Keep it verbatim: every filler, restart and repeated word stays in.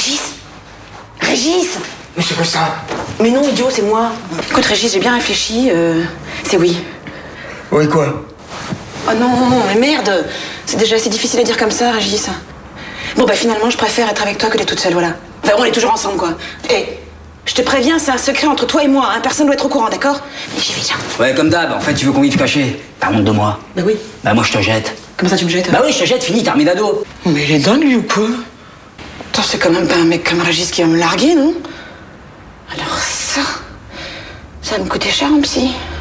Régis Régis Mais c'est quoi ça? Mais non, idiot, c'est moi. Écoute, Régis, j'ai bien réfléchi. Euh, c'est oui. Oui, quoi? Oh non, mais merde. C'est déjà assez difficile à dire comme ça, Régis. Bon, bah finalement, je préfère être avec toi que d'être toute seule, voilà. Enfin, on est toujours ensemble, quoi. Et je te préviens, c'est un secret entre toi et moi, hein. Personne doit être au courant, d'accord? Mais j'y vais, viens. Ouais, comme d'hab, en fait, tu veux qu'on vive caché. T'as honte de moi? Bah oui. Bah moi, je te jette. Comment ça, tu me jettes? Bah oui, je te jette, fini, terminado. Mais il est dingue, lui, ou quoi? Attends, c'est quand même pas un mec comme Régis qui va me larguer, non? Alors ça... Ça va me coûter cher, en psy.